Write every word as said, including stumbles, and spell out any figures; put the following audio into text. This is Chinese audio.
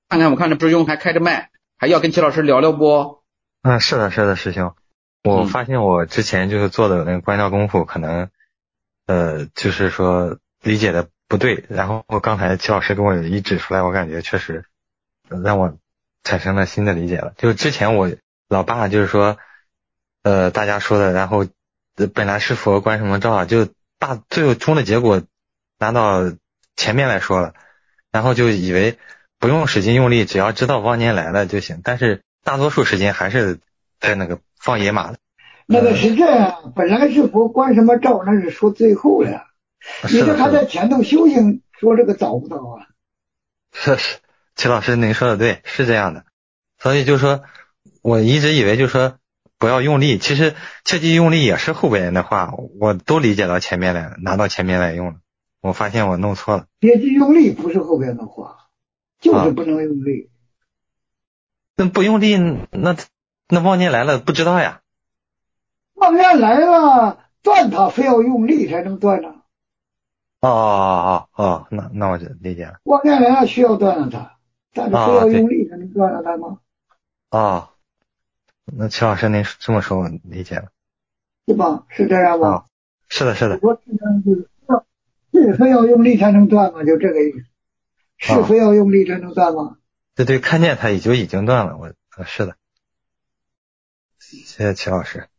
看看我看这志勇还开着麦，还要跟齐老师聊聊不？ 嗯，是的，是的，师兄，我发现我之前就是做的那个观照功夫，可能呃，就是说理解的不对，然后刚才齐老师跟我一指出来，我感觉确实让我产生了新的理解了。就之前我老爸就是说，呃，大家说的，然后呃本来是佛观什么照啊，就大最终的结果拿到前面来说了，然后就以为不用使劲用力，只要知道妄念来了就行，但是大多数时间还是在那个放野马的。 那个是这样，本来是佛观什么照，那是说最后的。你这还在前头修行，说这个早不早啊？ 是是，齐老师您说的对，是这样的。所以就说我一直以为就说不要用力，其实切记用力也是后边人的话，我都理解到前面来了，拿到前面来用了。我发现我弄错了。 切记用力不是后边的话，就是不能用力。 啊、那不用力，那那妄念来了不知道呀。 妄念来了，断它非要用力才能断呢。 哦哦哦哦，那那我就理解了。 妄念来了需要断了它，但是非要用力才能断了它吗？ 哦，那齐老师您这么说我理解了， 是吧？是这样吧？ 哦，是的，是的。 我是是非要用力才能断吗？就这个意思。是非要用力才能断吗？ 对对，看见它也就已经断了。我是的，谢谢齐老师。